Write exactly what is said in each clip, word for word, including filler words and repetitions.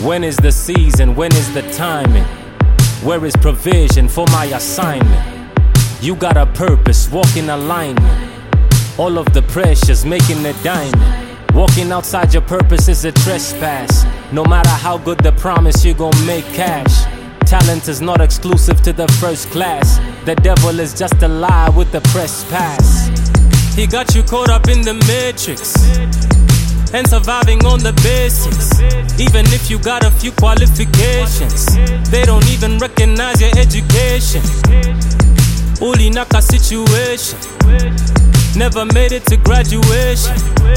When is the season? When is the timing? Where is provision for my assignment? You got a purpose, walk in alignment. All of the pressures making a diamond. Walking outside your purpose is a trespass. No matter how good the promise, you gon' make cash. Talent is not exclusive to the first class. The devil is just a lie with the press pass. He got you caught up in the matrix and surviving on the basics. Even if you got a few qualifications, they don't even recognize your education. Uli naka situation, never made it to graduation,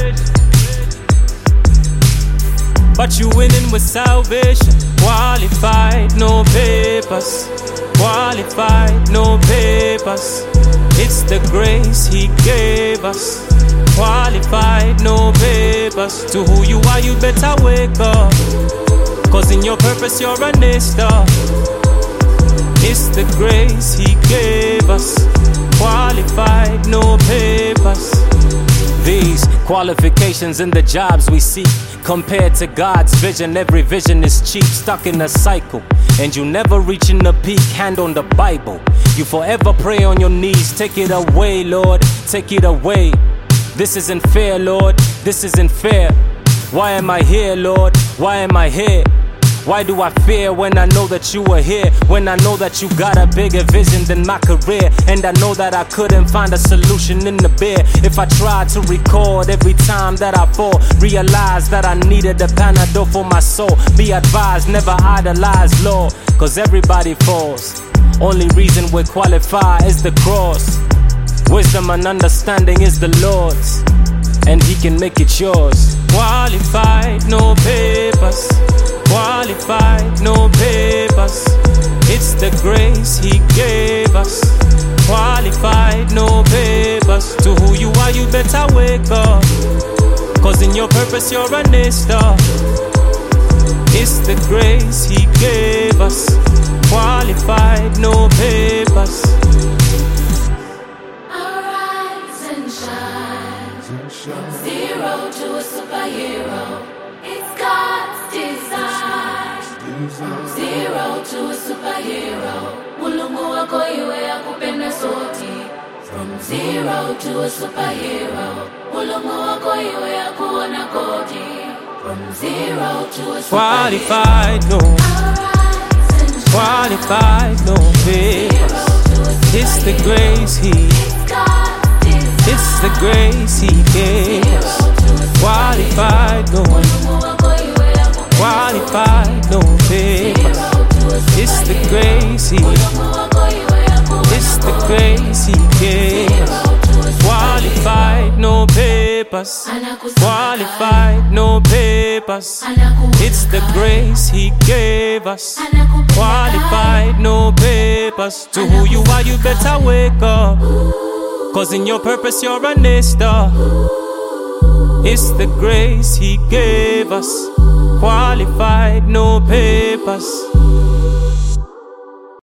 but you winning with salvation. Qualified, no papers. Qualified, no papers. It's the grace He gave us. Qualified, no papers. To who you are, you better wake up, cause in your purpose you're a nester. It's the grace He gave us. Qualified, no papers. These qualifications in the jobs we seek, compared to God's vision, every vision is cheap. Stuck in a cycle, and you never reaching the peak. Hand on the Bible, you forever pray on your knees. Take it away, Lord, take it away. This isn't fair, Lord, this isn't fair. Why am I here, Lord? Why am I here? Why do I fear when I know that you are here? When I know that you got a bigger vision than my career. And I know that I couldn't find a solution in the beer. If I tried to record every time that I fall, realize that I needed a Panadol for my soul. Be advised, never idolize law, cause everybody falls. Only reason we're qualified is the cross. Wisdom and understanding is the Lord's, and He can make it yours. Qualified, no papers. Qualified, no papers. It's the grace He gave us. Qualified, no papers. To who you are, you better wake up, cause in your purpose you're a nester. It's the grace He gave us. Qualified, no papers. Arise and shine. From zero to a superhero. It's God's design. From zero to a superhero. Mulungu wako iwe akupenda soti. From zero to a superhero. Mulungu wako iwe akuona kodi. From zero to a superhero. Qualified, no. Qualified, no papers. It's the grace He, it's the grace He gave us. Qualified, no. Qualified, no papers. It's the grace He, it's the grace He gave us. Qualified, no papers. Qualified, no papers. It's the grace He gave us. Qualified, no papers. To who you are, you better wake up, cause in your purpose you're a nester. It's the grace He gave us. Qualified, no papers.